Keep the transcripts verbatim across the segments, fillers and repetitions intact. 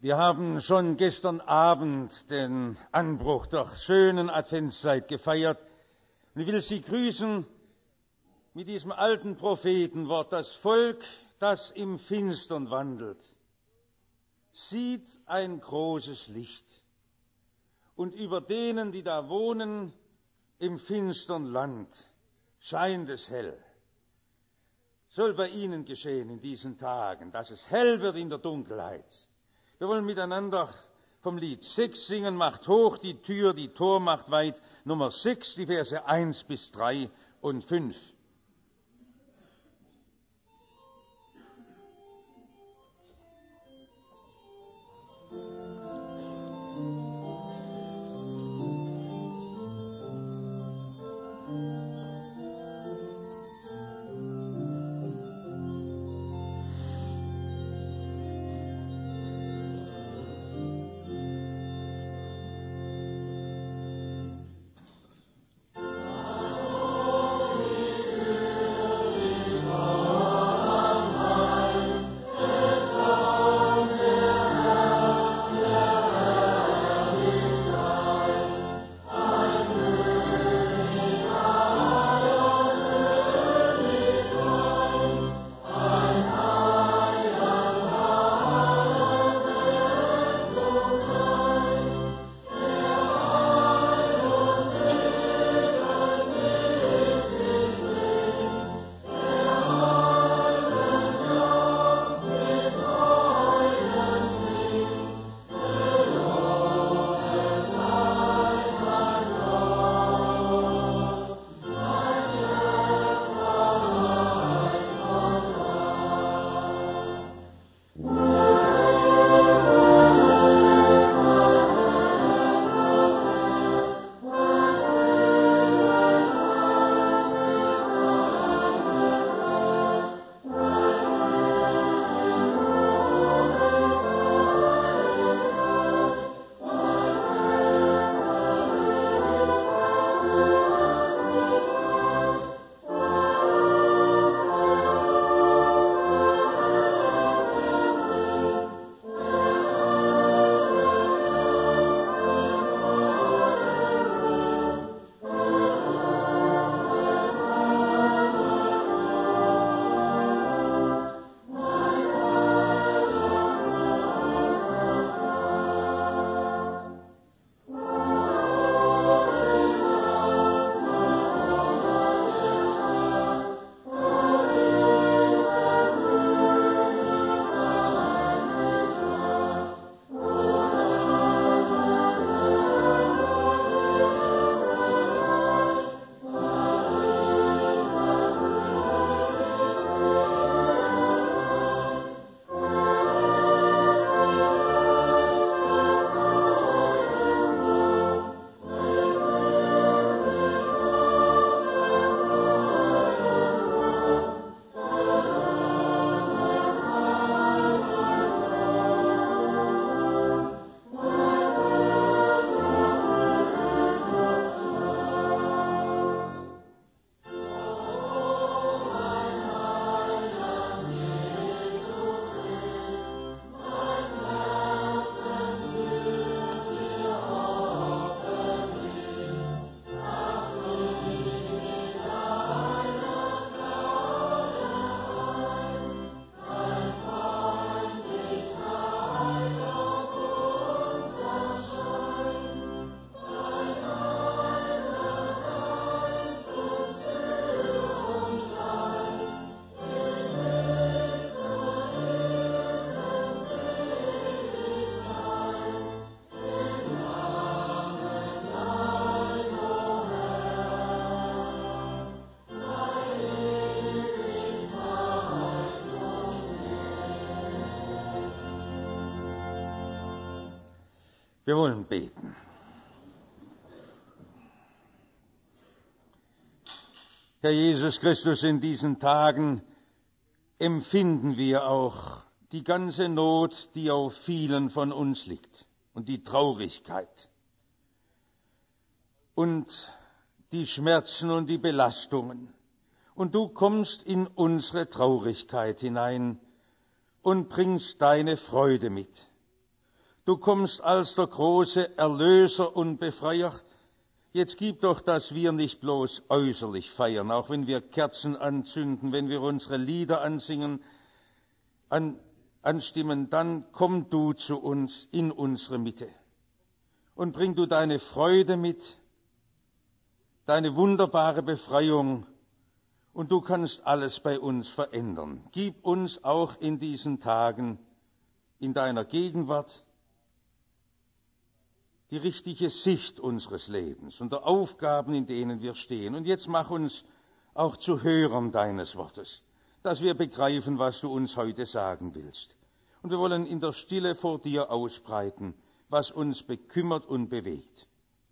Wir haben schon gestern Abend den Anbruch der schönen Adventszeit gefeiert. Und ich will Sie grüßen mit diesem alten Prophetenwort: Das Volk, das im Finstern wandelt, sieht ein großes Licht. Und über denen, die da wohnen, im finstern Land, scheint es hell. Soll bei Ihnen geschehen in diesen Tagen, dass es hell wird in der Dunkelheit. Wir wollen miteinander vom Lied sechs singen, macht hoch die Tür, die Tor macht weit. Nummer sechs, die Verse eins bis drei und fünf. Wir wollen beten. Herr Jesus Christus, in diesen Tagen empfinden wir auch die ganze Not, die auf vielen von uns liegt, und die Traurigkeit und die Schmerzen und die Belastungen. Und du kommst in unsere Traurigkeit hinein und bringst deine Freude mit. Du kommst als der große Erlöser und Befreier. Jetzt gib doch, dass wir nicht bloß äußerlich feiern, auch wenn wir Kerzen anzünden, wenn wir unsere Lieder ansingen, an, anstimmen, dann komm du zu uns in unsere Mitte und bring du deine Freude mit, deine wunderbare Befreiung, und du kannst alles bei uns verändern. Gib uns auch in diesen Tagen in deiner Gegenwart die richtige Sicht unseres Lebens und der Aufgaben, in denen wir stehen. Und jetzt mach uns auch zu Hörern deines Wortes, dass wir begreifen, was du uns heute sagen willst. Und wir wollen in der Stille vor dir ausbreiten, was uns bekümmert und bewegt.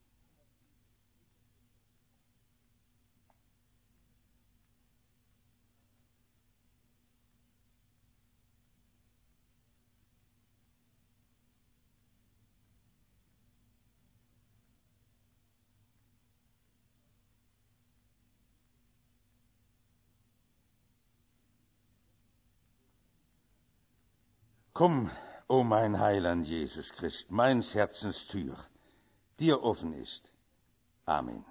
Komm, o mein Heiland Jesus Christ, meins Herzens Tür dir offen ist. Amen.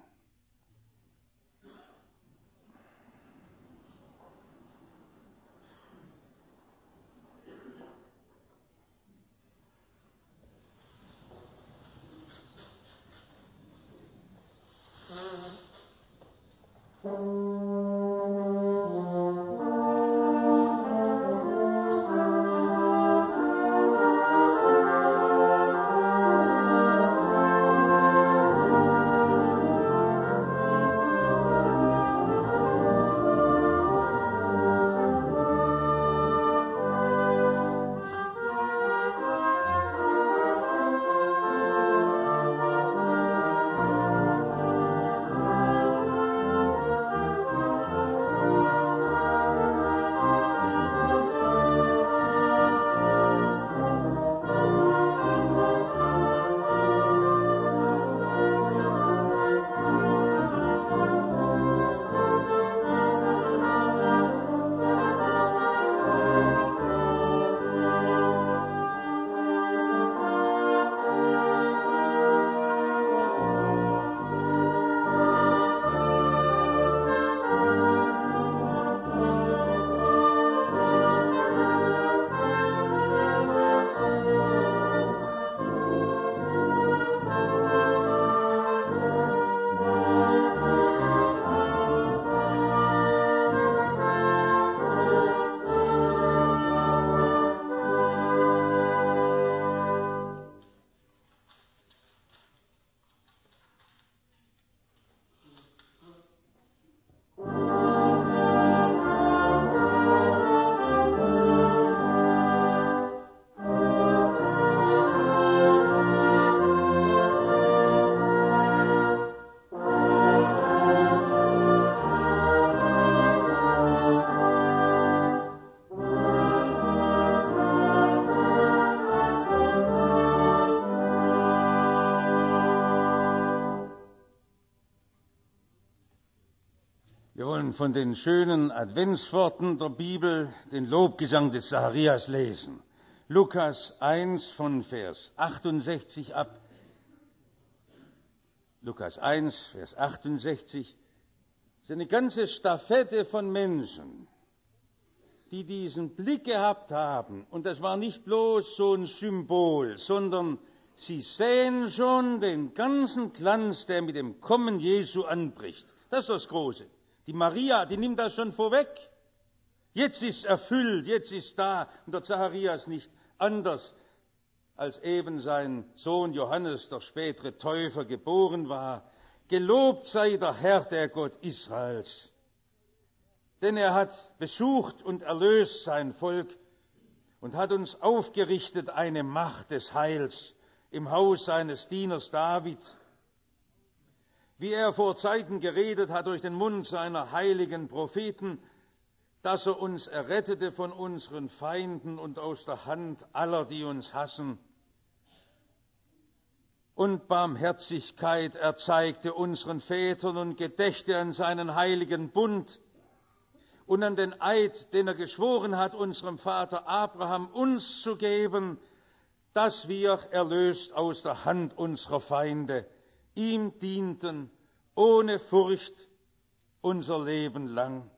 Wir wollen von den schönen Adventsworten der Bibel den Lobgesang des Zacharias lesen. Lukas eins von Vers achtundsechzig ab. Lukas eins, Vers achtundsechzig. Es ist eine ganze Stafette von Menschen, die diesen Blick gehabt haben. Und das war nicht bloß so ein Symbol, sondern sie sehen schon den ganzen Glanz, der mit dem Kommen Jesu anbricht. Das ist das Große. Die Maria, die nimmt das schon vorweg. Jetzt ist erfüllt, jetzt ist da. Und der Zacharias nicht anders, als eben sein Sohn Johannes, der spätere Täufer, geboren war. Gelobt sei der Herr, der Gott Israels. Denn er hat besucht und erlöst sein Volk und hat uns aufgerichtet eine Macht des Heils im Haus seines Dieners David, wie er vor Zeiten geredet hat durch den Mund seiner heiligen Propheten, dass er uns errettete von unseren Feinden und aus der Hand aller, die uns hassen. Und Barmherzigkeit erzeigte unseren Vätern und gedächte an seinen heiligen Bund und an den Eid, den er geschworen hat, unserem Vater Abraham uns zu geben, dass wir, erlöst aus der Hand unserer Feinde, ihm dienten, ohne Furcht unser Leben lang.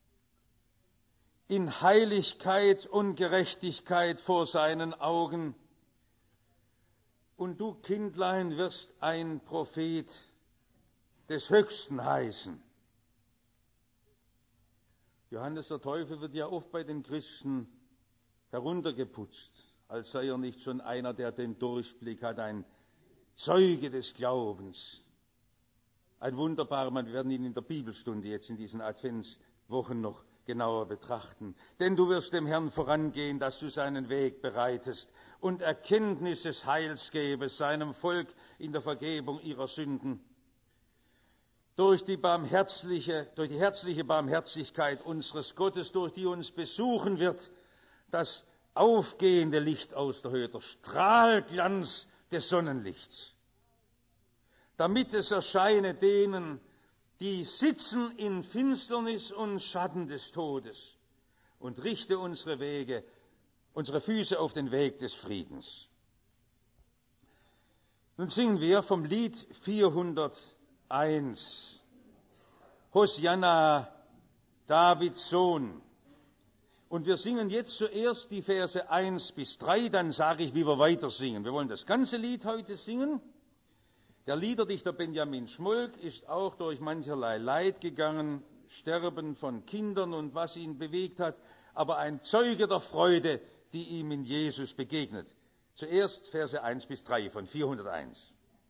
In Heiligkeit und Gerechtigkeit vor seinen Augen. Und du, Kindlein, wirst ein Prophet des Höchsten heißen. Johannes der Täufer wird ja oft bei den Christen heruntergeputzt, als sei er nicht schon einer, der den Durchblick hat, ein Zeuge des Glaubens. Ein wunderbarer Mann, wir werden ihn in der Bibelstunde jetzt in diesen Adventswochen noch genauer betrachten. Denn du wirst dem Herrn vorangehen, dass du seinen Weg bereitest und Erkenntnis des Heils gebest, seinem Volk in der Vergebung ihrer Sünden. Durch die barmherzliche, durch die herzliche Barmherzigkeit unseres Gottes, durch die uns besuchen wird, das aufgehende Licht aus der Höhe, der Strahlglanz des Sonnenlichts, damit es erscheine denen, die sitzen in Finsternis und Schatten des Todes, und richte unsere Wege, unsere Füße auf den Weg des Friedens. Nun singen wir vom Lied vierhunderteins, Hosianna, Davids Sohn. Und wir singen jetzt zuerst die Verse eins bis drei, dann sage ich, wie wir weiter singen. Wir wollen das ganze Lied heute singen. Der Liederdichter Benjamin Schmolk ist auch durch mancherlei Leid gegangen, Sterben von Kindern und was ihn bewegt hat, aber ein Zeuge der Freude, die ihm in Jesus begegnet. Zuerst Verse eins bis drei von vierhunderteins.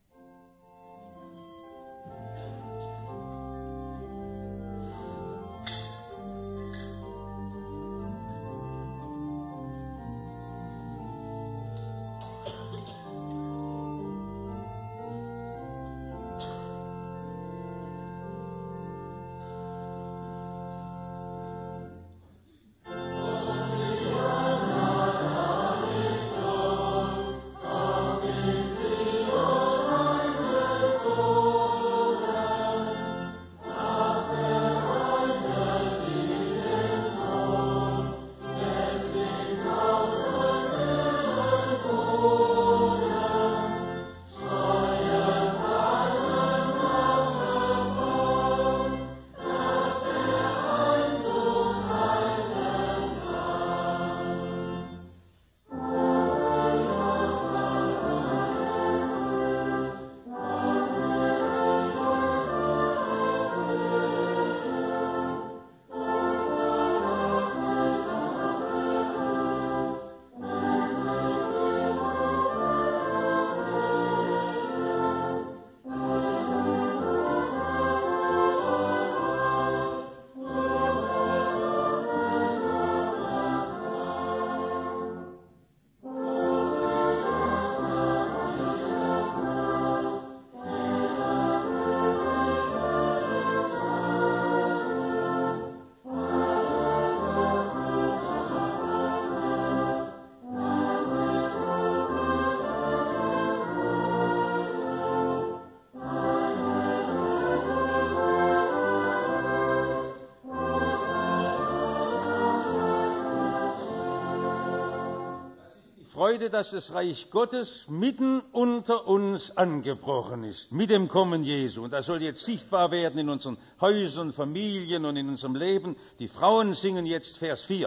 Freude, dass das Reich Gottes mitten unter uns angebrochen ist, mit dem Kommen Jesu. Und das soll jetzt sichtbar werden in unseren Häusern, Familien und in unserem Leben. Die Frauen singen jetzt Vers vier.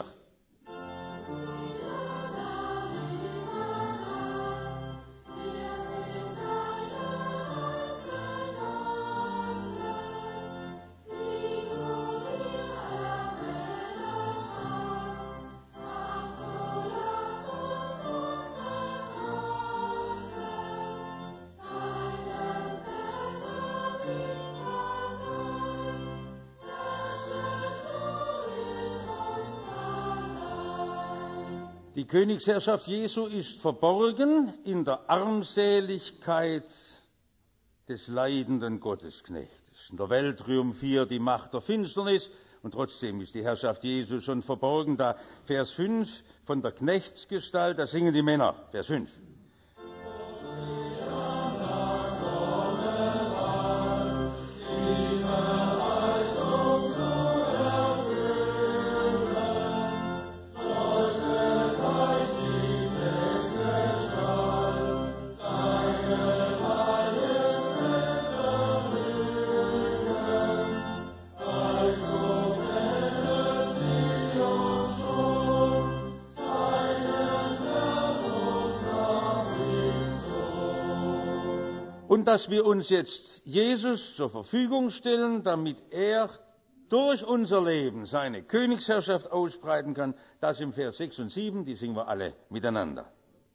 Die Königsherrschaft Jesu ist verborgen in der Armseligkeit des leidenden Gottesknechtes. In der Welt triumphiert die Macht der Finsternis und trotzdem ist die Herrschaft Jesu schon verborgen. Da Vers fünf von der Knechtsgestalt, da singen die Männer. Vers fünf. und dass wir uns jetzt Jesus zur Verfügung stellen, damit er durch unser Leben seine Königsherrschaft ausbreiten kann. Das im Vers sechs und sieben, die singen wir alle miteinander.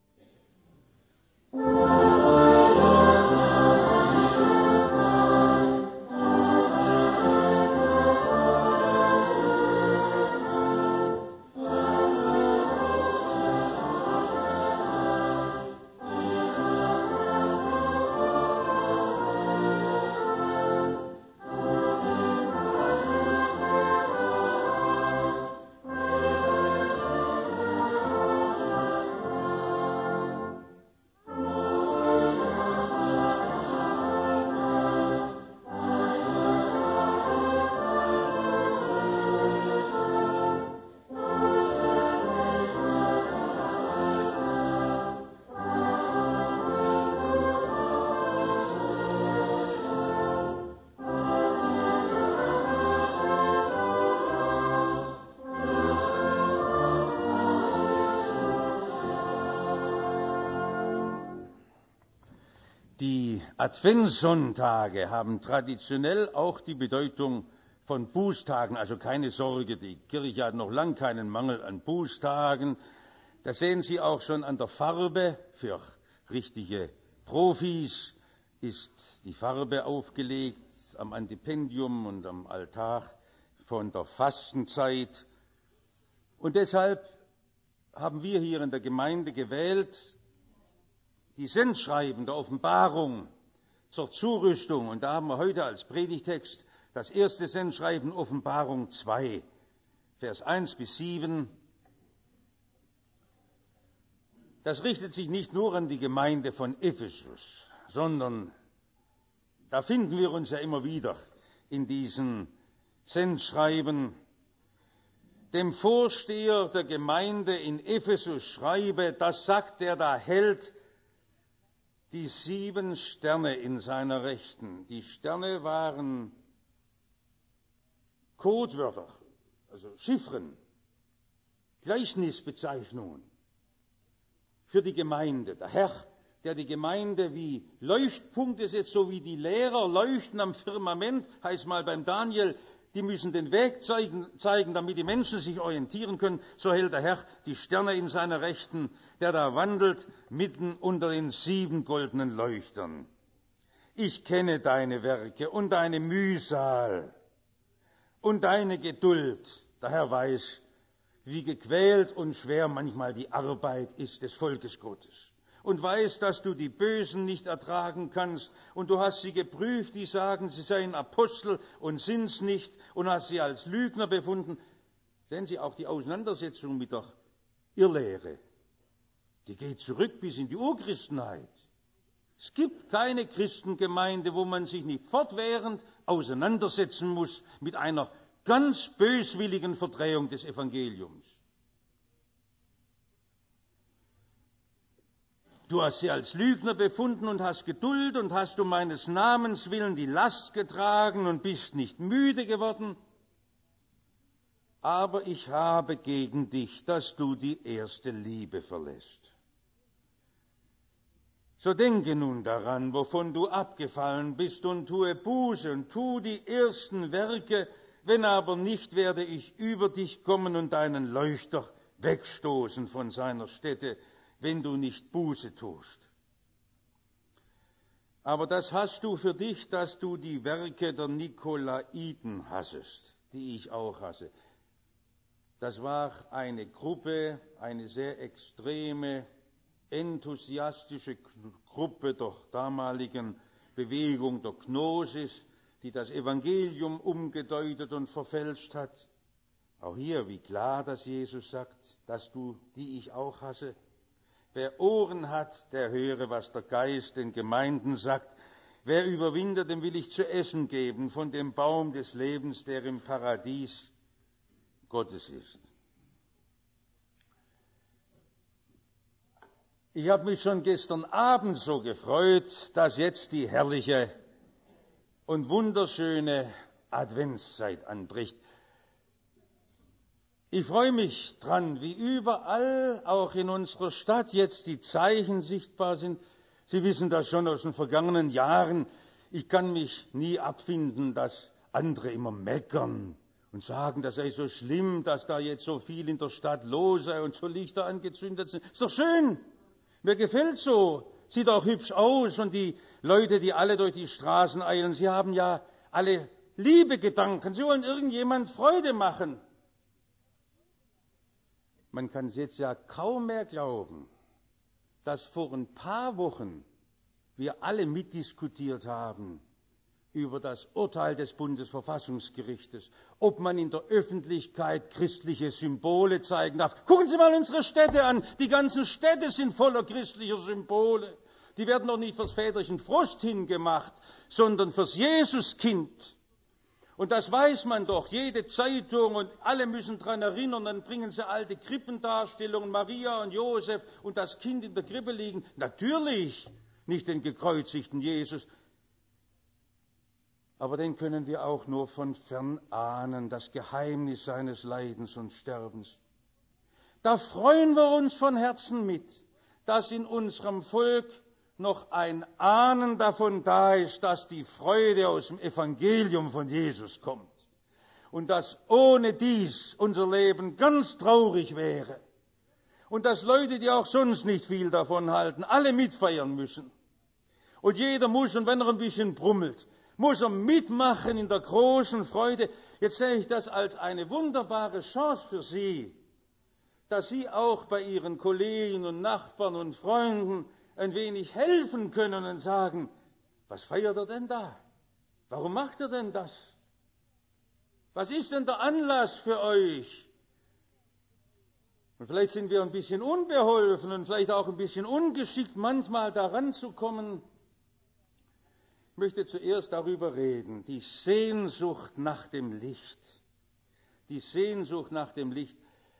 Die Adventssonntage haben traditionell auch die Bedeutung von Bußtagen, also keine Sorge, die Kirche hat noch lang keinen Mangel an Bußtagen. Das sehen Sie auch schon an der Farbe. Für richtige Profis ist die Farbe aufgelegt am Antipendium und am Altar von der Fastenzeit. Und deshalb haben wir hier in der Gemeinde gewählt, die Sendschreiben der Offenbarung zur Zurüstung. Und da haben wir heute als Predigtext das erste Sendschreiben Offenbarung zwei, Vers eins bis sieben. Das richtet sich nicht nur an die Gemeinde von Ephesus, sondern da finden wir uns ja immer wieder in diesen Sendschreiben. Dem Vorsteher der Gemeinde in Ephesus schreibe, das sagt der da hält, die sieben Sterne in seiner Rechten. Die Sterne waren Codewörter, also Chiffren, Gleichnisbezeichnungen für die Gemeinde. Der Herr, der die Gemeinde wie Leuchtpunkte setzt, so wie die Lehrer leuchten am Firmament, heißt mal beim Daniel, die müssen den Weg zeigen, zeigen, damit die Menschen sich orientieren können. So hält der Herr die Sterne in seiner Rechten, der da wandelt mitten unter den sieben goldenen Leuchtern. Ich kenne deine Werke und deine Mühsal und deine Geduld. Der Herr weiß, wie gequält und schwer manchmal die Arbeit ist des Volkes Gottes. Und weiß, dass du die Bösen nicht ertragen kannst. Und du hast sie geprüft, die sagen, sie seien Apostel und sind's nicht. Und hast sie als Lügner befunden. Sehen Sie auch die Auseinandersetzung mit der Irrlehre. Die geht zurück bis in die Urchristenheit. Es gibt keine Christengemeinde, wo man sich nicht fortwährend auseinandersetzen muss mit einer ganz böswilligen Verdrehung des Evangeliums. Du hast sie als Lügner befunden und hast Geduld und hast um meines Namens willen die Last getragen und bist nicht müde geworden. Aber ich habe gegen dich, dass du die erste Liebe verlässt. So denke nun daran, wovon du abgefallen bist, und tue Buße und tu die ersten Werke. Wenn aber nicht, werde ich über dich kommen und deinen Leuchter wegstoßen von seiner Stätte, wenn du nicht Buße tust. Aber das hast du für dich, dass du die Werke der Nikolaiten hassest, die ich auch hasse. Das war eine Gruppe, eine sehr extreme, enthusiastische Gruppe der damaligen Bewegung der Gnosis, die das Evangelium umgedeutet und verfälscht hat. Auch hier, wie klar, dass Jesus sagt, dass du, die ich auch hasse. Wer Ohren hat, der höre, was der Geist den Gemeinden sagt. Wer überwindet, dem will ich zu essen geben von dem Baum des Lebens, der im Paradies Gottes ist. Ich habe mich schon gestern Abend so gefreut, dass jetzt die herrliche und wunderschöne Adventszeit anbricht. Ich freue mich dran, wie überall, auch in unserer Stadt, jetzt die Zeichen sichtbar sind. Sie wissen das schon aus den vergangenen Jahren. Ich kann mich nie abfinden, dass andere immer meckern und sagen, das sei so schlimm, dass da jetzt so viel in der Stadt los sei und so Lichter angezündet sind. Ist doch schön. Mir gefällt so. Sieht auch hübsch aus. Und die Leute, die alle durch die Straßen eilen, sie haben ja alle Liebegedanken. Sie wollen irgendjemand Freude machen. Man kann es jetzt ja kaum mehr glauben, dass vor ein paar Wochen wir alle mitdiskutiert haben über das Urteil des Bundesverfassungsgerichtes, ob man in der Öffentlichkeit christliche Symbole zeigen darf. Gucken Sie mal unsere Städte an. Die ganzen Städte sind voller christlicher Symbole. Die werden doch nicht fürs Väterchen Frost hingemacht, sondern fürs Jesuskind. Und das weiß man doch, jede Zeitung und alle müssen daran erinnern, dann bringen sie alte Krippendarstellungen, Maria und Josef und das Kind in der Krippe liegen. Natürlich nicht den gekreuzigten Jesus, aber den können wir auch nur von fern ahnen, das Geheimnis seines Leidens und Sterbens. Da freuen wir uns von Herzen mit, dass in unserem Volk noch ein Ahnen davon da ist, dass die Freude aus dem Evangelium von Jesus kommt und dass ohne dies unser Leben ganz traurig wäre und dass Leute, die auch sonst nicht viel davon halten, alle mitfeiern müssen. Und jeder muss, und wenn er ein bisschen brummelt, muss er mitmachen in der großen Freude. Jetzt sehe ich das als eine wunderbare Chance für Sie, dass Sie auch bei Ihren Kollegen und Nachbarn und Freunden ein wenig helfen können und sagen, was feiert er denn da? Warum macht er denn das? Was ist denn der Anlass für euch? Und vielleicht sind wir ein bisschen unbeholfen und vielleicht auch ein bisschen ungeschickt, manchmal daran zu kommen. Ich möchte zuerst darüber reden, die Sehnsucht nach dem Licht. Die Sehnsucht nach dem Licht.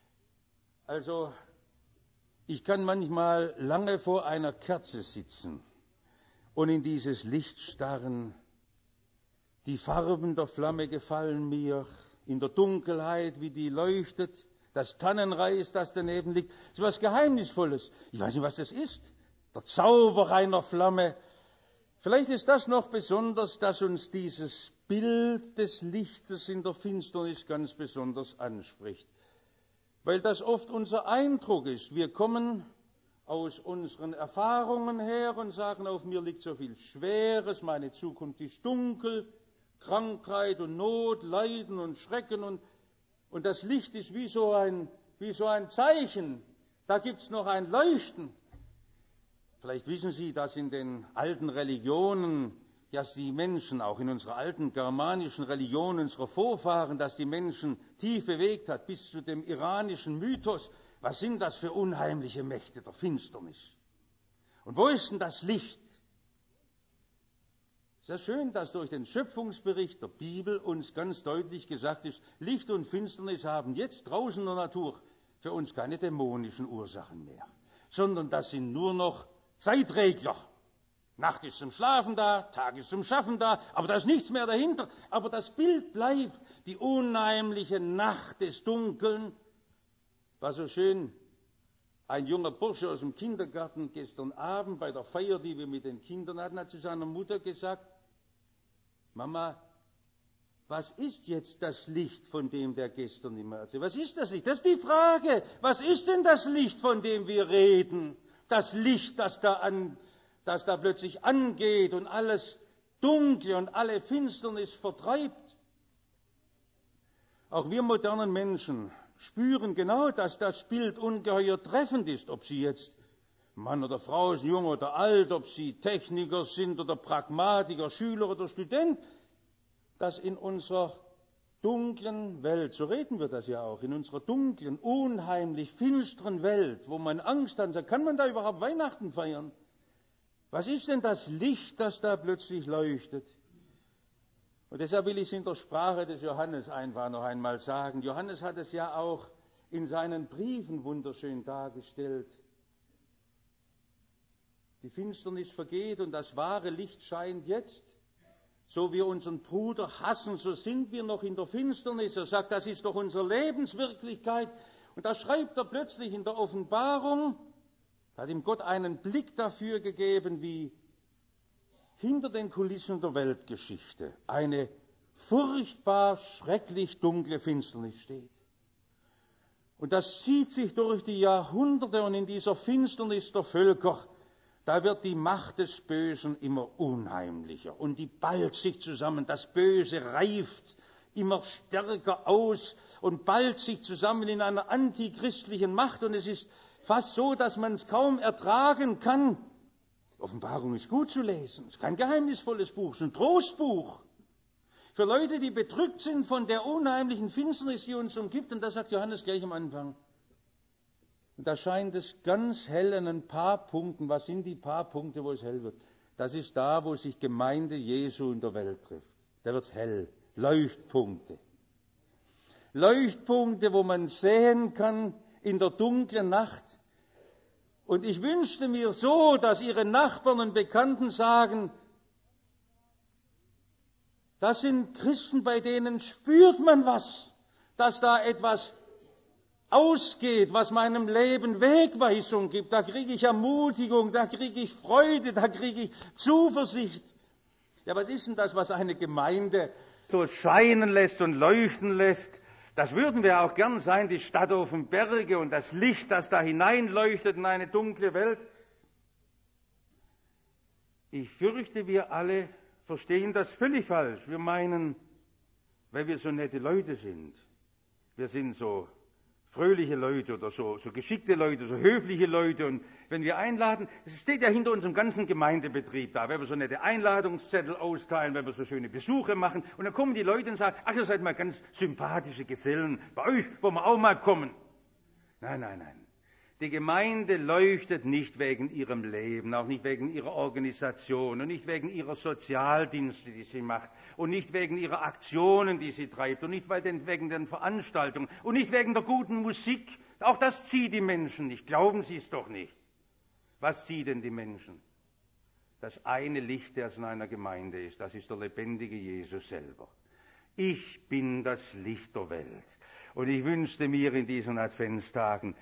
Also, ich kann manchmal lange vor einer Kerze sitzen und in dieses Licht starren. Die Farben der Flamme gefallen mir, in der Dunkelheit, wie die leuchtet, das Tannenreis, das daneben liegt. Das ist etwas Geheimnisvolles. Ich weiß nicht, was das ist. Der Zauber einer Flamme. Vielleicht ist das noch besonders, dass uns dieses Bild des Lichtes in der Finsternis ganz besonders anspricht. Weil das oft unser Eindruck ist. Wir kommen aus unseren Erfahrungen her und sagen, auf mir liegt so viel Schweres, meine Zukunft ist dunkel, Krankheit und Not, Leiden und Schrecken. Und, und das Licht ist wie so ein, wie so ein Zeichen. Da gibt es noch ein Leuchten. Vielleicht wissen Sie, dass in den alten Religionen, dass die Menschen, auch in unserer alten germanischen Religion unserer Vorfahren, dass die Menschen tief bewegt hat, bis zu dem iranischen Mythos. Was sind das für unheimliche Mächte der Finsternis? Und wo ist denn das Licht? Es ist ja schön, dass durch den Schöpfungsbericht der Bibel uns ganz deutlich gesagt ist, Licht und Finsternis haben jetzt draußen in der Natur für uns keine dämonischen Ursachen mehr, sondern das sind nur noch Zeitregler. Nacht ist zum Schlafen da, Tag ist zum Schaffen da, aber da ist nichts mehr dahinter. Aber das Bild bleibt, die unheimliche Nacht des Dunkeln. War so schön, ein junger Bursche aus dem Kindergarten gestern Abend bei der Feier, die wir mit den Kindern hatten, hat zu seiner Mutter gesagt, Mama, was ist jetzt das Licht, von dem der gestern immer erzählt? Was ist das Licht? Das ist die Frage. Was ist denn das Licht, von dem wir reden? Das Licht, das da, an, das da plötzlich angeht und alles Dunkle und alle Finsternis vertreibt. Auch wir modernen Menschen spüren genau, dass das Bild ungeheuer treffend ist, ob sie jetzt Mann oder Frau sind, jung oder alt, ob sie Techniker sind oder Pragmatiker, Schüler oder Student, dass in unserer dunklen Welt, so reden wir das ja auch, in unserer dunklen, unheimlich finsteren Welt, wo man Angst hat, sagt, kann man da überhaupt Weihnachten feiern? Was ist denn das Licht, das da plötzlich leuchtet? Und deshalb will ich es in der Sprache des Johannes einfach noch einmal sagen. Johannes hat es ja auch in seinen Briefen wunderschön dargestellt. Die Finsternis vergeht und das wahre Licht scheint jetzt. So wir unseren Bruder hassen, so sind wir noch in der Finsternis. Er sagt, das ist doch unsere Lebenswirklichkeit. Und da schreibt er plötzlich in der Offenbarung, Da hat ihm Gott einen Blick dafür gegeben, wie hinter den Kulissen der Weltgeschichte eine furchtbar schrecklich dunkle Finsternis steht. Und das zieht sich durch die Jahrhunderte, und in dieser Finsternis der Völker, da wird die Macht des Bösen immer unheimlicher und die ballt sich zusammen. Das Böse reift immer stärker aus und ballt sich zusammen in einer antichristlichen Macht, und es ist fast so, dass man es kaum ertragen kann. Offenbarung ist gut zu lesen, es ist kein geheimnisvolles Buch, es ist ein Trostbuch. Für Leute, die bedrückt sind von der unheimlichen Finsternis, die uns umgibt, und das sagt Johannes gleich am Anfang. Und da scheint es ganz hell an ein paar Punkten. Was sind die paar Punkte, wo es hell wird? Das ist da, wo sich Gemeinde Jesu in der Welt trifft. Da wird es hell. Leuchtpunkte. Leuchtpunkte, wo man sehen kann in der dunklen Nacht. Und ich wünschte mir so, dass Ihre Nachbarn und Bekannten sagen, das sind Christen, bei denen spürt man was, dass da etwas ausgeht, was meinem Leben Wegweisung gibt. Da kriege ich Ermutigung, da kriege ich Freude, da kriege ich Zuversicht. Ja, was ist denn das, was eine Gemeinde so scheinen lässt und leuchten lässt? Das würden wir auch gern sein, die Stadt auf dem Berge und das Licht, das da hineinleuchtet in eine dunkle Welt. Ich fürchte, wir alle verstehen das völlig falsch. Wir meinen, weil wir so nette Leute sind, wir sind so fröhliche Leute oder so, so geschickte Leute, so höfliche Leute, und wenn wir einladen, es steht ja hinter unserem ganzen Gemeindebetrieb da, wenn wir so nette Einladungszettel austeilen, wenn wir so schöne Besuche machen, und dann kommen die Leute und sagen, ach, ihr seid mal ganz sympathische Gesellen, bei euch wollen wir auch mal kommen. Nein, nein, nein. Die Gemeinde leuchtet nicht wegen ihrem Leben, auch nicht wegen ihrer Organisation und nicht wegen ihrer Sozialdienste, die sie macht, und nicht wegen ihrer Aktionen, die sie treibt, und nicht wegen den Veranstaltungen und nicht wegen der guten Musik. Auch das zieht die Menschen nicht. Glauben Sie es doch nicht. Was zieht denn die Menschen? Das eine Licht, das in einer Gemeinde ist, das ist der lebendige Jesus selber. Ich bin das Licht der Welt. Und ich wünschte mir in diesen Adventstagen,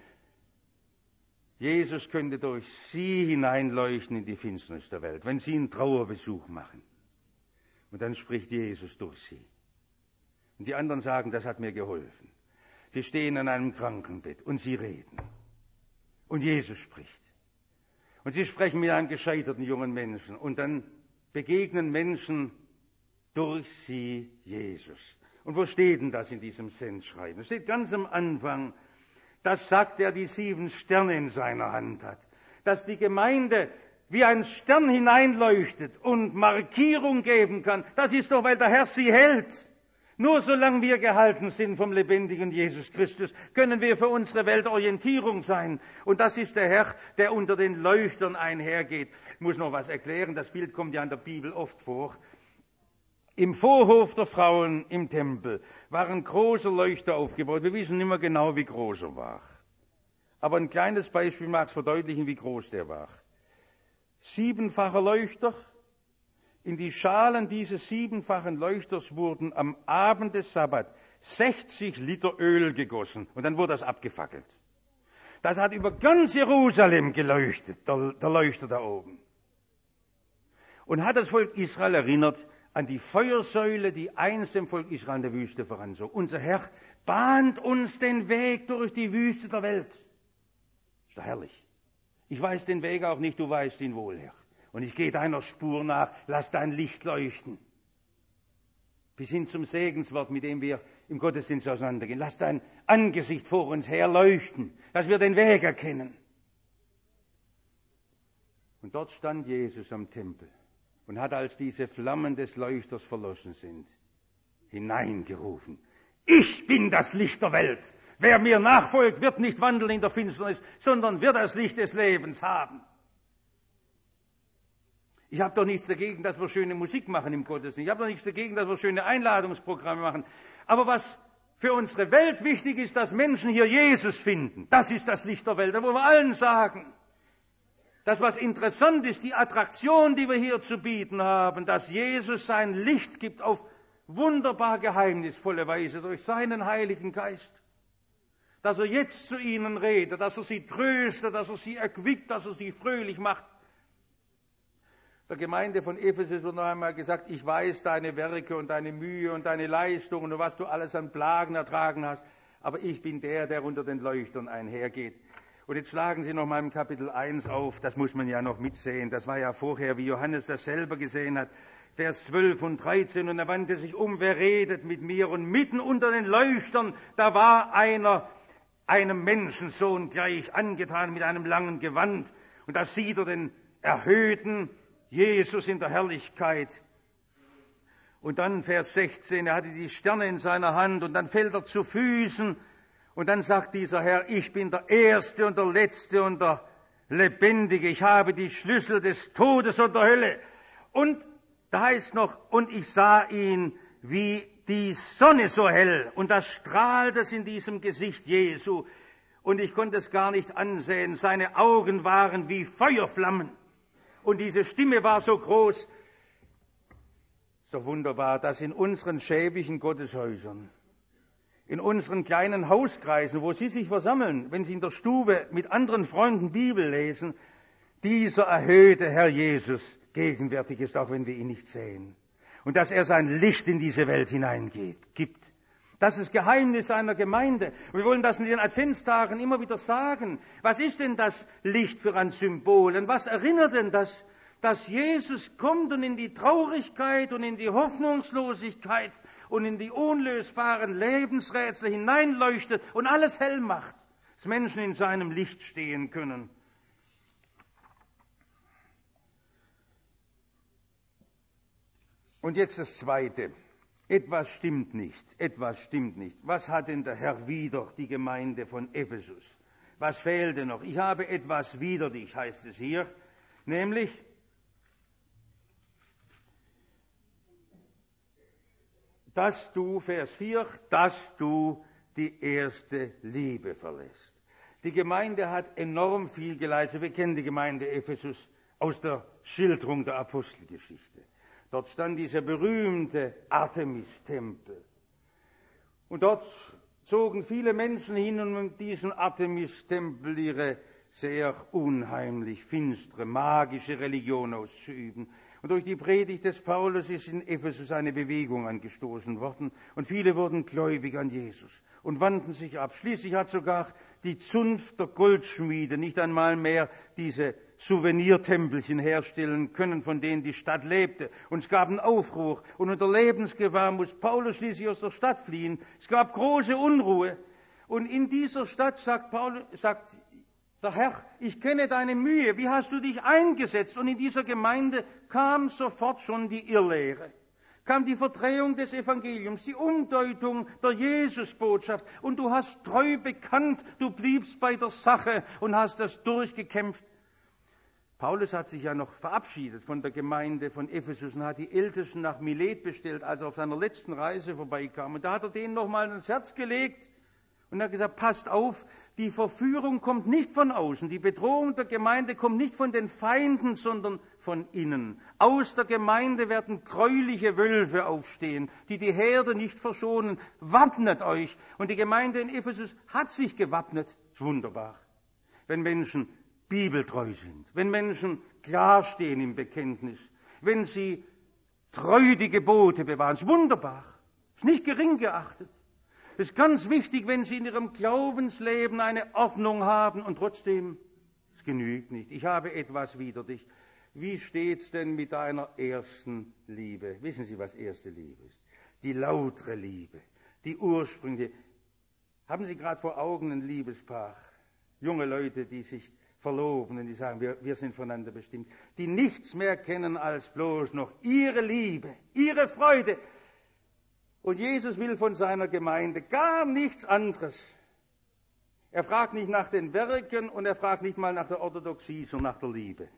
Jesus könnte durch Sie hineinleuchten in die Finsternis der Welt, wenn Sie einen Trauerbesuch machen. Und dann spricht Jesus durch Sie. Und die anderen sagen, das hat mir geholfen. Sie stehen an einem Krankenbett und Sie reden. Und Jesus spricht. Und Sie sprechen mit einem gescheiterten jungen Menschen. Und dann begegnen Menschen durch Sie Jesus. Und wo steht denn das in diesem Sendschreiben? Es steht ganz am Anfang, das sagt er, die sieben Sterne in seiner Hand hat. Dass die Gemeinde wie ein Stern hineinleuchtet und Markierung geben kann, das ist doch, weil der Herr sie hält. Nur solange wir gehalten sind vom lebendigen Jesus Christus, können wir für unsere Welt Orientierung sein. Und das ist der Herr, der unter den Leuchtern einhergeht. Ich muss noch was erklären, das Bild kommt ja in der Bibel oft vor. Im Vorhof der Frauen im Tempel war ein großer Leuchter aufgebaut. Wir wissen nicht mehr genau, wie groß er war. Aber ein kleines Beispiel mag es verdeutlichen, wie groß der war. Siebenfacher Leuchter. In die Schalen dieses siebenfachen Leuchters wurden am Abend des Sabbat sechzig Liter Öl gegossen. Und dann wurde das abgefackelt. Das hat über ganz Jerusalem geleuchtet, der, der Leuchter da oben. Und hat das Volk Israel erinnert an die Feuersäule, die einst dem Volk Israel in der Wüste voranzog. Unser Herr bahnt uns den Weg durch die Wüste der Welt. Ist doch herrlich. Ich weiß den Weg auch nicht, du weißt ihn wohl, Herr. Und ich gehe deiner Spur nach, lass dein Licht leuchten. Bis hin zum Segenswort, mit dem wir im Gottesdienst auseinandergehen. Lass dein Angesicht vor uns her leuchten, dass wir den Weg erkennen. Und dort stand Jesus am Tempel und hat, als diese Flammen des Leuchters verloschen sind, hineingerufen: Ich bin das Licht der Welt. Wer mir nachfolgt, wird nicht wandeln in der Finsternis, sondern wird das Licht des Lebens haben. Ich habe doch nichts dagegen, dass wir schöne Musik machen im Gottesdienst. Ich habe doch nichts dagegen, dass wir schöne Einladungsprogramme machen. Aber was für unsere Welt wichtig ist, dass Menschen hier Jesus finden. Das ist das Licht der Welt, da wollen wir allen sagen. Das, was interessant ist, die Attraktion, die wir hier zu bieten haben, dass Jesus sein Licht gibt auf wunderbar geheimnisvolle Weise durch seinen Heiligen Geist. dass er jetzt zu ihnen redet, dass er sie tröstet, dass er sie erquickt, dass er sie fröhlich macht. Der Gemeinde von Ephesus wird noch einmal gesagt, ich weiß deine Werke und deine Mühe und deine Leistungen und was du alles an Plagen ertragen hast, aber ich bin der, der unter den Leuchtern einhergeht. Und jetzt schlagen Sie noch mal im Kapitel eins auf, das muss man ja noch mitsehen, das war ja vorher, wie Johannes das selber gesehen hat, Vers zwölf und dreizehn, und er wandte sich um, wer redet mit mir? Und mitten unter den Leuchtern, da war einer, einem Menschensohn gleich, angetan mit einem langen Gewand, und da sieht er den erhöhten Jesus in der Herrlichkeit. Und dann Vers sechzehn, er hatte die Sterne in seiner Hand, und dann fällt er zu Füßen, und dann sagt dieser Herr, ich bin der Erste und der Letzte und der Lebendige, ich habe die Schlüssel des Todes und der Hölle. Und da heißt noch, und ich sah ihn wie die Sonne so hell, und da strahlt es in diesem Gesicht Jesu, und ich konnte es gar nicht ansehen, seine Augen waren wie Feuerflammen. Und diese Stimme war so groß, so wunderbar, dass in unseren schäbigen Gotteshäusern, in unseren kleinen Hauskreisen, wo Sie sich versammeln, wenn Sie in der Stube mit anderen Freunden Bibel lesen, dieser erhöhte Herr Jesus gegenwärtig ist, auch wenn wir ihn nicht sehen. Und dass er sein Licht in diese Welt hineingeht, gibt. Das ist das Geheimnis einer Gemeinde. Wir wollen das in den Adventstagen immer wieder sagen. Was ist denn das Licht für ein Symbol? Und was erinnert denn das? Dass Jesus kommt und in die Traurigkeit und in die Hoffnungslosigkeit und in die unlösbaren Lebensrätsel hineinleuchtet und alles hell macht, dass Menschen in seinem Licht stehen können. Und jetzt das Zweite. Etwas stimmt nicht, etwas stimmt nicht. Was hat denn der Herr wider die Gemeinde von Ephesus? Was fehlte noch? Ich habe etwas wider dich, heißt es hier, nämlich, dass du, Vers vier, dass du die erste Liebe verlässt. Die Gemeinde hat enorm viel geleistet. Wir kennen die Gemeinde Ephesus aus der Schilderung der Apostelgeschichte. Dort stand dieser berühmte Artemis-Tempel. Und dort zogen viele Menschen hin, um in diesen Artemis-Tempel ihre sehr unheimlich finstere, magische Religion auszuüben. Und durch die Predigt des Paulus ist in Ephesus eine Bewegung angestoßen worden. Und viele wurden gläubig an Jesus und wandten sich ab. Schließlich hat sogar die Zunft der Goldschmiede nicht einmal mehr diese Souvenirtempelchen herstellen können, von denen die Stadt lebte. Und es gab einen Aufruhr. Und unter Lebensgefahr muss Paulus schließlich aus der Stadt fliehen. Es gab große Unruhe. Und in dieser Stadt sagt Paulus, sagt der Herr, ich kenne deine Mühe, wie hast du dich eingesetzt? Und in dieser Gemeinde kam sofort schon die Irrlehre, kam die Verdrehung des Evangeliums, die Umdeutung der Jesusbotschaft. Und du hast treu bekannt, du bliebst bei der Sache und hast das durchgekämpft. Paulus hat sich ja noch verabschiedet von der Gemeinde von Ephesus und hat die Ältesten nach Milet bestellt, als er auf seiner letzten Reise vorbeikam. Und da hat er denen noch mal ins Herz gelegt und hat gesagt, passt auf, die Verführung kommt nicht von außen, die Bedrohung der Gemeinde kommt nicht von den Feinden, sondern von innen. Aus der Gemeinde werden gräuliche Wölfe aufstehen, die die Herde nicht verschonen. Wappnet euch. Und die Gemeinde in Ephesus hat sich gewappnet. Ist wunderbar. Wenn Menschen bibeltreu sind, wenn Menschen klar stehen im Bekenntnis, wenn sie treu die Gebote bewahren, ist wunderbar, ist nicht gering geachtet. Es ist ganz wichtig, wenn sie in ihrem Glaubensleben eine Ordnung haben und trotzdem, es genügt nicht. Ich habe etwas wider dich. Wie steht's denn mit deiner ersten Liebe? Wissen Sie, was erste Liebe ist? Die lautere Liebe, die ursprüngliche. Haben Sie gerade vor Augen ein Liebespaar? Junge Leute, die sich verloben und die sagen, wir, wir sind voneinander bestimmt, die nichts mehr kennen als bloß noch ihre Liebe, ihre Freude. Und Jesus will von seiner Gemeinde gar nichts anderes. Er fragt nicht nach den Werken und er fragt nicht mal nach der Orthodoxie, sondern nach der Liebe.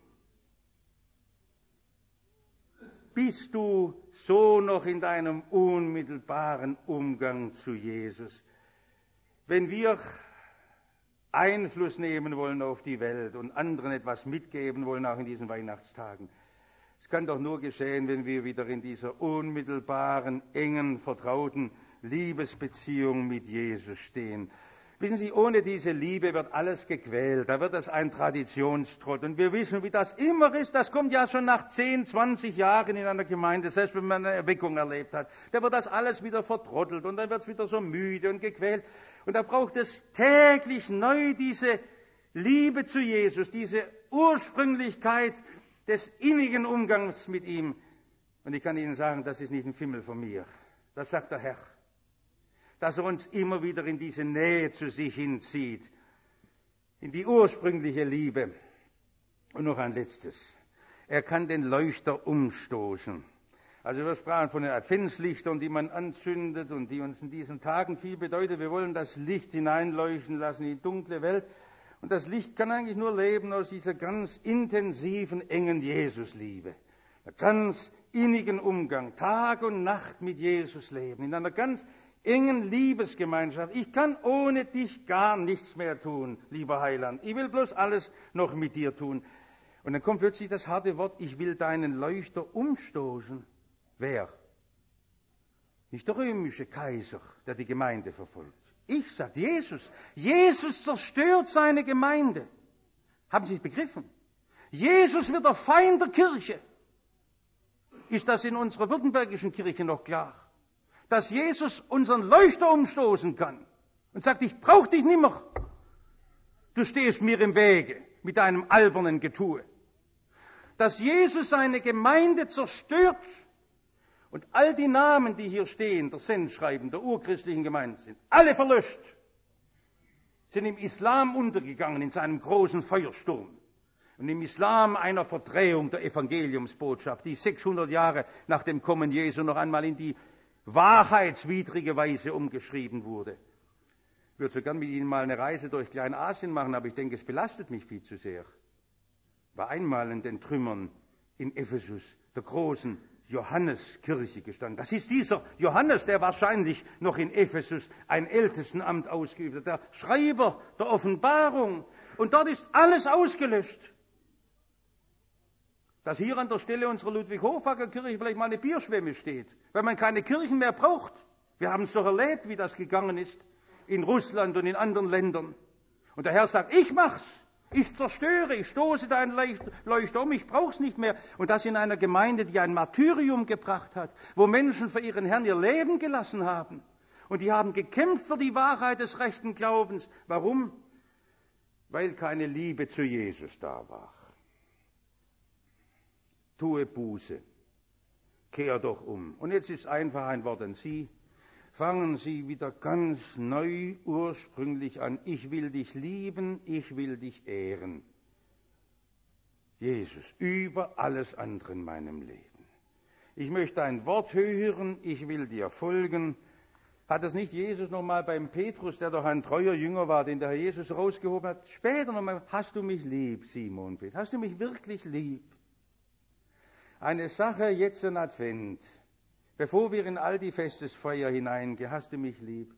Bist du so noch in deinem unmittelbaren Umgang zu Jesus? Wenn wir Einfluss nehmen wollen auf die Welt und anderen etwas mitgeben wollen, auch in diesen Weihnachtstagen. Es kann doch nur geschehen, wenn wir wieder in dieser unmittelbaren, engen, vertrauten Liebesbeziehung mit Jesus stehen. Wissen Sie, ohne diese Liebe wird alles gequält, da wird es ein Traditionstrott. Und wir wissen, wie das immer ist, das kommt ja schon nach zehn, zwanzig Jahren in einer Gemeinde, selbst wenn man eine Erweckung erlebt hat. Da wird das alles wieder vertrottelt und dann wird es wieder so müde und gequält. Und da braucht es täglich neu diese Liebe zu Jesus, diese Ursprünglichkeit des innigen Umgangs mit ihm. Und ich kann Ihnen sagen, das ist nicht ein Fimmel von mir. Das sagt der Herr. Dass er uns immer wieder in diese Nähe zu sich hinzieht, in die ursprüngliche Liebe. Und noch ein letztes. Er kann den Leuchter umstoßen. Also wir sprachen von den Adventslichtern, die man anzündet und die uns in diesen Tagen viel bedeuten. Wir wollen das Licht hineinleuchten lassen in die dunkle Welt. Und das Licht kann eigentlich nur leben aus dieser ganz intensiven, engen Jesusliebe. Einer ganz innigen Umgang, Tag und Nacht mit Jesus leben, in einer ganz engen Liebesgemeinschaft. Ich kann ohne dich gar nichts mehr tun, lieber Heiland. Ich will bloß alles noch mit dir tun. Und dann kommt plötzlich das harte Wort, ich will deinen Leuchter umstoßen. Wer? Nicht der römische Kaiser, der die Gemeinde verfolgt. Ich, sagt Jesus. Jesus zerstört seine Gemeinde. Haben Sie es begriffen? Jesus wird der Feind der Kirche. Ist das in unserer württembergischen Kirche noch klar? Dass Jesus unseren Leuchter umstoßen kann und sagt, ich brauche dich nimmer. Du stehst mir im Wege mit deinem albernen Getue. Dass Jesus seine Gemeinde zerstört und all die Namen, die hier stehen, der Sendschreiben, der urchristlichen Gemeinde, sind alle verlöscht, sind im Islam untergegangen in seinem großen Feuersturm. Und im Islam einer Verdrehung der Evangeliumsbotschaft, die sechshundert Jahre nach dem Kommen Jesu noch einmal in die wahrheitswidrige Weise umgeschrieben wurde. Ich würde so gern mit Ihnen mal eine Reise durch Kleinasien machen, aber ich denke, es belastet mich viel zu sehr. Ich war einmal in den Trümmern in Ephesus, der großen Johanneskirche gestanden. Das ist dieser Johannes, der wahrscheinlich noch in Ephesus ein Ältestenamt ausgeübt hat, der Schreiber der Offenbarung. Und dort ist alles ausgelöscht. Dass hier an der Stelle unserer Ludwig-Hofacker-Kirche vielleicht mal eine Bierschwemme steht, weil man keine Kirchen mehr braucht. Wir haben es doch erlebt, wie das gegangen ist in Russland und in anderen Ländern. Und der Herr sagt, ich mach's, ich zerstöre, ich stoße deinen Leuchter um, ich brauch's nicht mehr. Und das in einer Gemeinde, die ein Martyrium gebracht hat, wo Menschen für ihren Herrn ihr Leben gelassen haben. Und die haben gekämpft für die Wahrheit des rechten Glaubens. Warum? Weil keine Liebe zu Jesus da war. Tue Buße, kehr doch um. Und jetzt ist einfach ein Wort an Sie. Fangen Sie wieder ganz neu, ursprünglich an. Ich will dich lieben, ich will dich ehren. Jesus, über alles andere in meinem Leben. Ich möchte ein Wort hören, ich will dir folgen. Hat es nicht Jesus nochmal beim Petrus, der doch ein treuer Jünger war, den der Herr Jesus rausgehoben hat, später nochmal, hast du mich lieb, Simon Peter? Hast du mich wirklich lieb? Eine Sache jetzt in Advent, bevor wir in all die Festesfeier hineingehen, hast du mich lieb?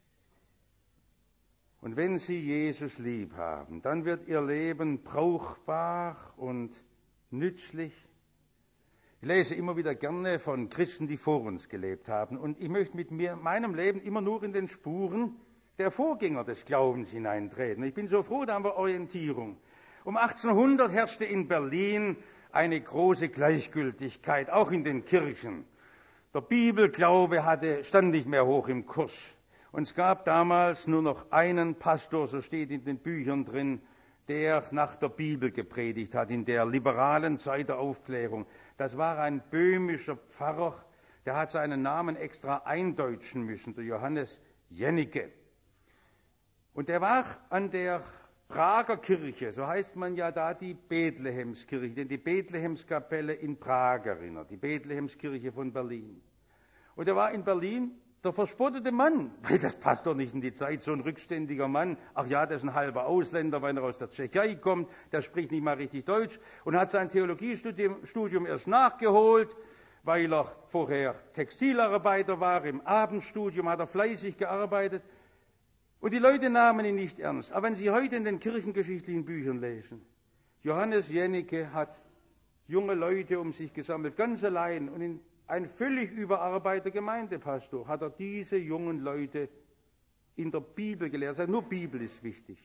Und wenn Sie Jesus lieb haben, dann wird Ihr Leben brauchbar und nützlich. Ich lese immer wieder gerne von Christen, die vor uns gelebt haben. Und ich möchte mit mir, meinem Leben immer nur in den Spuren der Vorgänger des Glaubens hineintreten. Ich bin so froh, da haben wir Orientierung. Um achtzehnhundert herrschte in Berlin eine große Gleichgültigkeit, auch in den Kirchen. Der Bibelglaube hatte, stand nicht mehr hoch im Kurs. Und es gab damals nur noch einen Pastor, so steht in den Büchern drin, der nach der Bibel gepredigt hat, in der liberalen Zeit der Aufklärung. Das war ein böhmischer Pfarrer, der hat seinen Namen extra eindeutschen müssen, der Johannes Jennecke. Und der war an der Prager Kirche, so heißt man ja da die Bethlehemskirche, denn die Bethlehemskapelle in Prag erinnert, die Bethlehemskirche von Berlin. Und er war in Berlin der verspottete Mann, weil das passt doch nicht in die Zeit, so ein rückständiger Mann. Ach ja, der ist ein halber Ausländer, weil er aus der Tschechei kommt, der spricht nicht mal richtig Deutsch und hat sein Theologiestudium Studium erst nachgeholt, weil er vorher Textilarbeiter war, im Abendstudium hat er fleißig gearbeitet. Und die Leute nahmen ihn nicht ernst. Aber wenn Sie heute in den kirchengeschichtlichen Büchern lesen, Johannes Jennecke hat junge Leute um sich gesammelt, ganz allein. Und in ein völlig überarbeiteter Gemeindepastor hat er diese jungen Leute in der Bibel gelehrt. Also nur Bibel ist wichtig.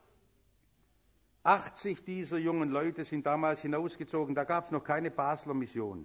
achtzig dieser jungen Leute sind damals hinausgezogen, da gab es noch keine Basler Mission.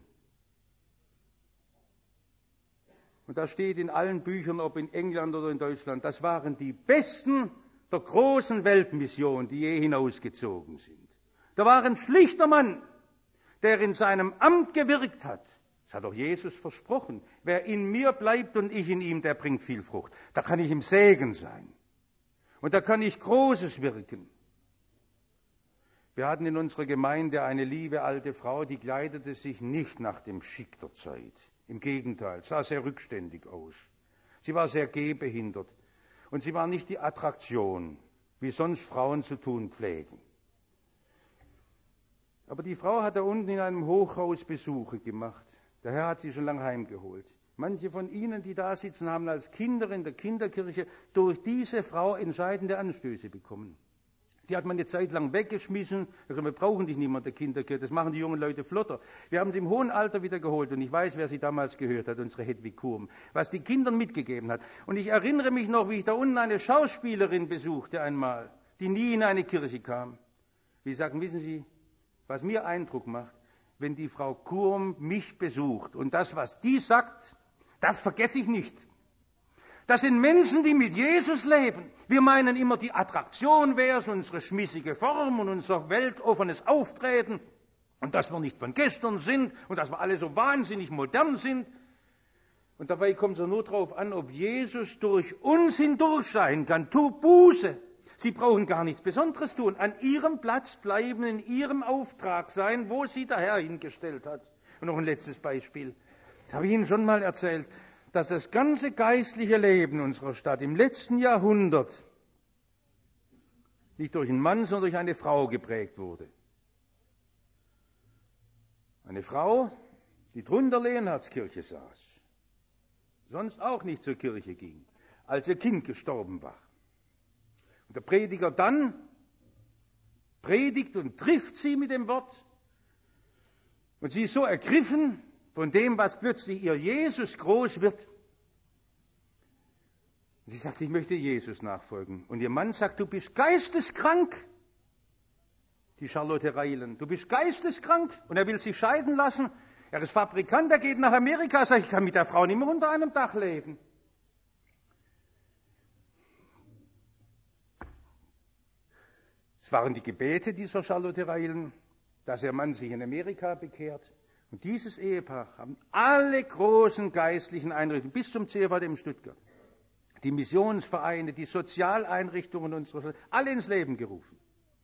Und da steht in allen Büchern, ob in England oder in Deutschland, das waren die Besten der großen Weltmission, die je hinausgezogen sind. Da war ein schlichter Mann, der in seinem Amt gewirkt hat. Das hat auch Jesus versprochen. Wer in mir bleibt und ich in ihm, der bringt viel Frucht. Da kann ich im Segen sein. Und da kann ich Großes wirken. Wir hatten in unserer Gemeinde eine liebe alte Frau, die kleidete sich nicht nach dem Schick der Zeit. Im Gegenteil, sah sehr rückständig aus. Sie war sehr gehbehindert. Und sie war nicht die Attraktion, wie sonst Frauen zu tun pflegen. Aber die Frau hat da unten in einem Hochhaus Besuche gemacht. Der Herr hat sie schon lange heimgeholt. Manche von Ihnen, die da sitzen, haben als Kinder in der Kinderkirche durch diese Frau entscheidende Anstöße bekommen. Die hat man eine Zeit lang weggeschmissen. Also wir brauchen dich nicht mehr in der Kinderkirche, das machen die jungen Leute flotter. Wir haben sie im hohen Alter wieder geholt und ich weiß, wer sie damals gehört hat, unsere Hedwig Kurm, was die Kindern mitgegeben hat. Und ich erinnere mich noch, wie ich da unten eine Schauspielerin besuchte einmal, die nie in eine Kirche kam. Wie sagen, wissen Sie, was mir Eindruck macht, wenn die Frau Kurm mich besucht und das, was die sagt, das vergesse ich nicht. Das sind Menschen, die mit Jesus leben. Wir meinen immer, die Attraktion wäre es, unsere schmissige Form und unser weltoffenes Auftreten und dass wir nicht von gestern sind und dass wir alle so wahnsinnig modern sind. Und dabei kommt es ja nur darauf an, ob Jesus durch uns hindurch sein kann. Tu Buße. Sie brauchen gar nichts Besonderes tun. An Ihrem Platz bleiben, in Ihrem Auftrag sein, wo Sie der Herr hingestellt hat. Und noch ein letztes Beispiel. Das habe ich Ihnen schon mal erzählt, dass das ganze geistliche Leben unserer Stadt im letzten Jahrhundert nicht durch einen Mann, sondern durch eine Frau geprägt wurde. Eine Frau, die drunter Leonhardskirche saß, sonst auch nicht zur Kirche ging, als ihr Kind gestorben war. Und der Prediger dann predigt und trifft sie mit dem Wort. Und sie ist so ergriffen von dem, was plötzlich ihr Jesus groß wird. Und sie sagt, ich möchte Jesus nachfolgen. Und ihr Mann sagt, du bist geisteskrank. Die Charlotte Reilen, du bist geisteskrank. Und er will sich scheiden lassen. Er ist Fabrikant, er geht nach Amerika. Sagt, ich kann mit der Frau nicht mehr unter einem Dach leben. Es waren die Gebete dieser Charlotte Reilen, dass ihr Mann sich in Amerika bekehrt. Und dieses Ehepaar haben alle großen geistlichen Einrichtungen, bis zum C V D in Stuttgart, die Missionsvereine, die Sozialeinrichtungen unserer Stadt, alle ins Leben gerufen.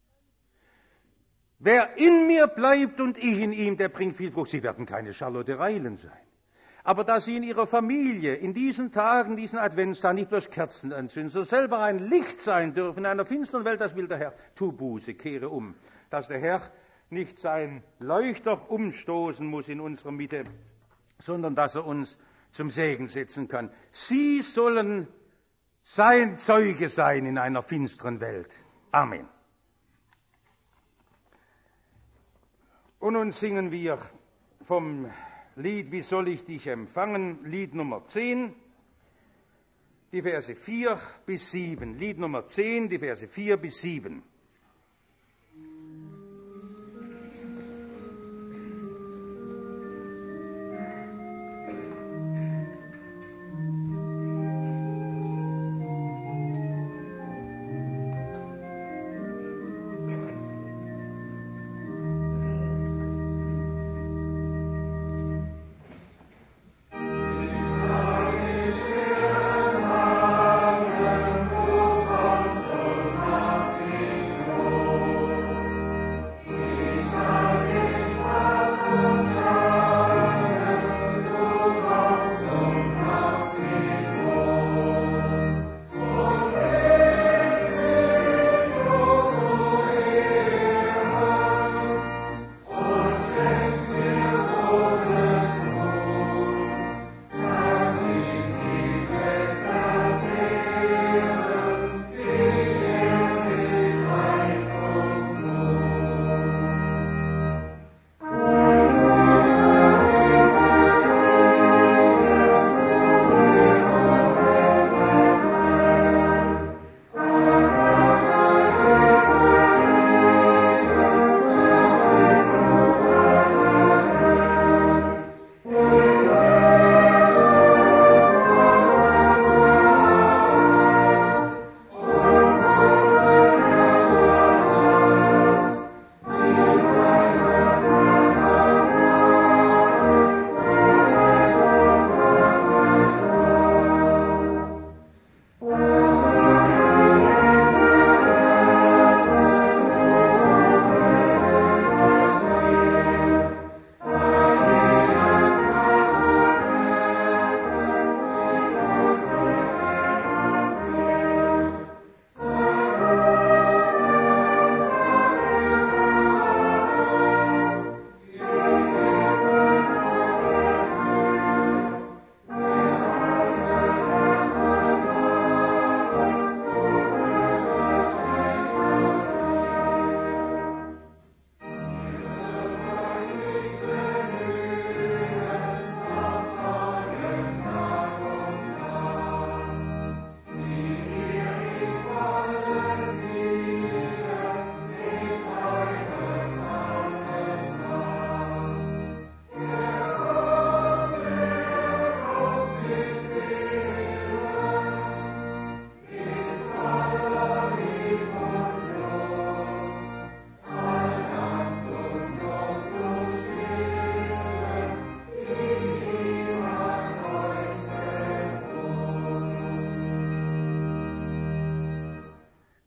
Wer in mir bleibt und ich in ihm, der bringt viel Frucht. Sie werden keine Charlotte Reilen sein. Aber da Sie in Ihrer Familie in diesen Tagen, diesen Adventstag nicht bloß Kerzen anzünden, sondern selber ein Licht sein dürfen in einer finsteren Welt, das will der Herr. Tu Buße, kehre um, dass der Herr nicht sein Leuchter umstoßen muss in unserer Mitte, sondern dass er uns zum Segen setzen kann. Sie sollen sein Zeuge sein in einer finsteren Welt. Amen. Und nun singen wir vom Lied Wie soll ich dich empfangen, Lied Nummer zehn, die Verse vier bis sieben. Lied Nummer zehn, die Verse vier bis sieben. Thank you.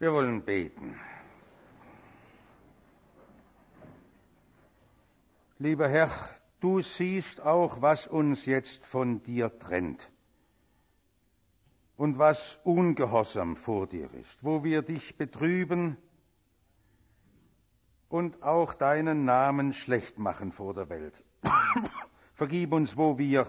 Wir wollen beten. Lieber Herr, du siehst auch, was uns jetzt von dir trennt und was ungehorsam vor dir ist, wo wir dich betrüben und auch deinen Namen schlecht machen vor der Welt. Vergib uns, wo wir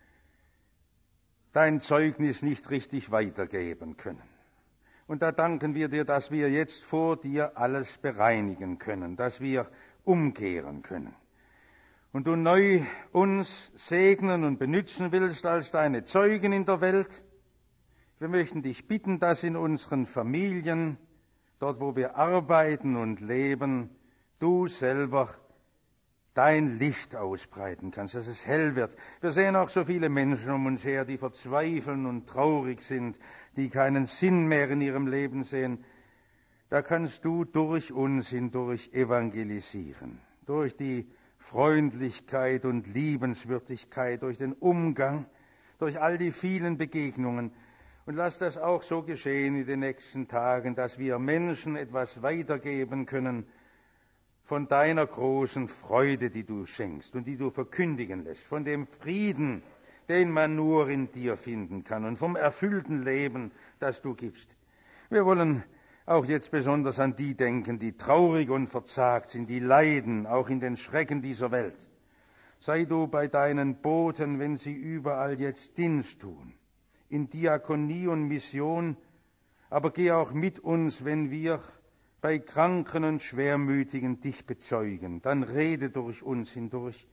dein Zeugnis nicht richtig weitergeben können. Und da danken wir dir, dass wir jetzt vor dir alles bereinigen können, dass wir umkehren können. Und du neu uns segnen und benützen willst als deine Zeugen in der Welt. Wir möchten dich bitten, dass in unseren Familien, dort wo wir arbeiten und leben, du selber dein Licht ausbreiten kannst, dass es hell wird. Wir sehen auch so viele Menschen um uns her, die verzweifeln und traurig sind, die keinen Sinn mehr in ihrem Leben sehen. Da kannst du durch uns hindurch evangelisieren, durch die Freundlichkeit und Liebenswürdigkeit, durch den Umgang, durch all die vielen Begegnungen. Und lass das auch so geschehen in den nächsten Tagen, dass wir Menschen etwas weitergeben können von deiner großen Freude, die du schenkst und die du verkündigen lässt, von dem Frieden, den man nur in dir finden kann und vom erfüllten Leben, das du gibst. Wir wollen auch jetzt besonders an die denken, die traurig und verzagt sind, die leiden, auch in den Schrecken dieser Welt. Sei du bei deinen Boten, wenn sie überall jetzt Dienst tun, in Diakonie und Mission, aber geh auch mit uns, wenn wir bei Kranken und Schwermütigen dich bezeugen, dann rede durch uns hindurch.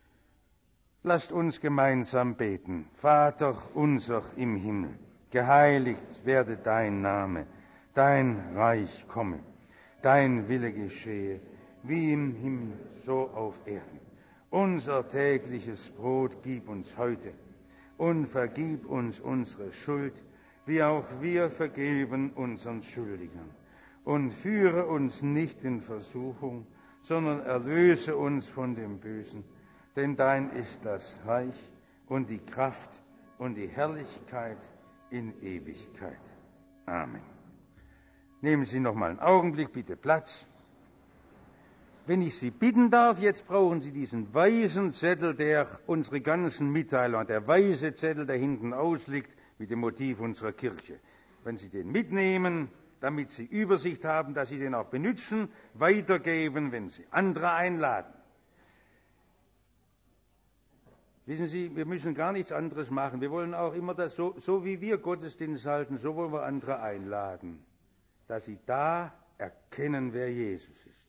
Lasst uns gemeinsam beten. Vater unser im Himmel, geheiligt werde dein Name, dein Reich komme, dein Wille geschehe, wie im Himmel, so auf Erden. Unser tägliches Brot gib uns heute und vergib uns unsere Schuld, wie auch wir vergeben unseren Schuldigern. Und führe uns nicht in Versuchung, sondern erlöse uns von dem Bösen. Denn dein ist das Reich und die Kraft und die Herrlichkeit in Ewigkeit. Amen. Nehmen Sie noch mal einen Augenblick bitte Platz. Wenn ich Sie bitten darf, jetzt brauchen Sie diesen weißen Zettel, der unsere ganzen Mitteilungen hat. Der weiße Zettel, der hinten ausliegt, mit dem Motiv unserer Kirche. Wenn Sie den mitnehmen, damit Sie Übersicht haben, dass Sie den auch benutzen, weitergeben, wenn Sie andere einladen. Wissen Sie, wir müssen gar nichts anderes machen. Wir wollen auch immer das, so, so wie wir Gottesdienst halten, so wollen wir andere einladen, dass sie da erkennen, wer Jesus ist.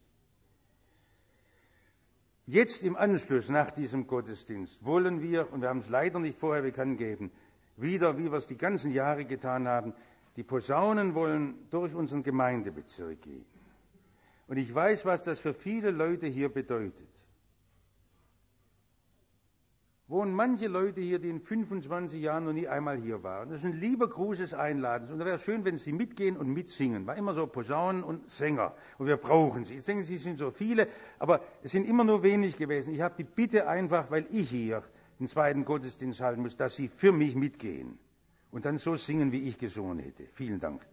Jetzt im Anschluss nach diesem Gottesdienst wollen wir, und wir haben es leider nicht vorher bekannt gegeben, wieder, wie wir es die ganzen Jahre getan haben, die Posaunen wollen durch unseren Gemeindebezirk gehen. Und ich weiß, was das für viele Leute hier bedeutet. Wohnen manche Leute hier, die in fünfundzwanzig Jahren noch nie einmal hier waren. Das ist ein lieber Gruß des Einladens. Und da wäre es schön, wenn Sie mitgehen und mitsingen. War immer so Posaunen und Sänger. Und wir brauchen sie. Ich denke, Sie sind so viele, aber es sind immer nur wenig gewesen. Ich habe die Bitte einfach, weil ich hier den zweiten Gottesdienst halten muss, dass Sie für mich mitgehen. Und dann so singen, wie ich gesungen hätte. Vielen Dank.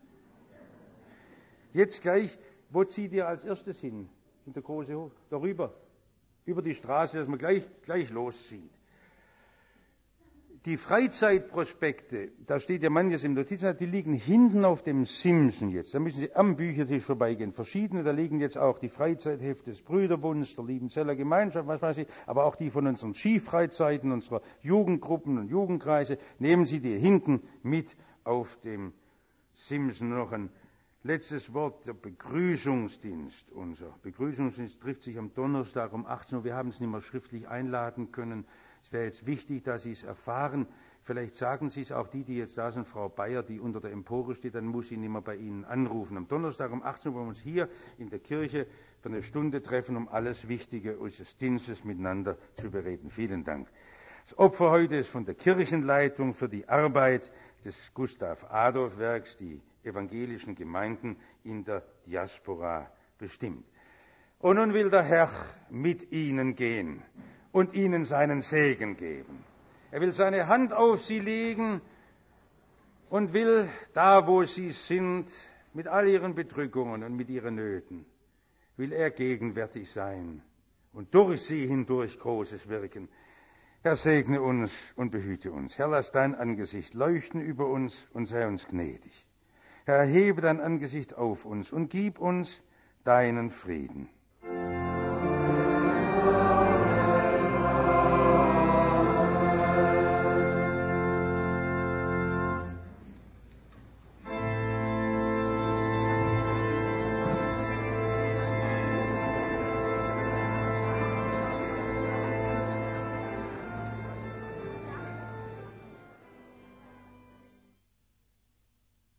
Jetzt gleich, wo zieht ihr als erstes hin? In der große Hof? Darüber. Über die Straße, dass man gleich, gleich loszieht. Die Freizeitprospekte, da steht ja manches im Notizblatt, die liegen hinten auf dem Simsen jetzt. Da müssen Sie am Büchertisch vorbeigehen. Verschiedene, da liegen jetzt auch die Freizeithefte des Brüderbunds, der Liebenzeller Gemeinschaft, was weiß ich, aber auch die von unseren Skifreizeiten, unserer Jugendgruppen und Jugendkreise. Nehmen Sie die hinten mit auf dem Simsen. Noch ein letztes Wort, der Begrüßungsdienst. Unser Begrüßungsdienst trifft sich am Donnerstag um achtzehn Uhr. Wir haben es nicht mehr schriftlich einladen können. Es wäre jetzt wichtig, dass Sie es erfahren. Vielleicht sagen Sie es auch die, die jetzt da sind, Frau Bayer, die unter der Empore steht, dann muss sie nicht mehr bei Ihnen anrufen. Am Donnerstag um achtzehn Uhr wollen wir uns hier in der Kirche für eine Stunde treffen, um alles Wichtige unseres Dienstes miteinander zu bereden. Vielen Dank. Das Opfer heute ist von der Kirchenleitung für die Arbeit des Gustav-Adolf-Werks, die evangelischen Gemeinden in der Diaspora bestimmt. Und nun will der Herr mit Ihnen gehen und ihnen seinen Segen geben. Er will seine Hand auf sie legen und will, da wo sie sind, mit all ihren Bedrückungen und mit ihren Nöten, will er gegenwärtig sein und durch sie hindurch Großes wirken. Herr, segne uns und behüte uns. Herr, lass dein Angesicht leuchten über uns und sei uns gnädig. Herr, erhebe dein Angesicht auf uns und gib uns deinen Frieden.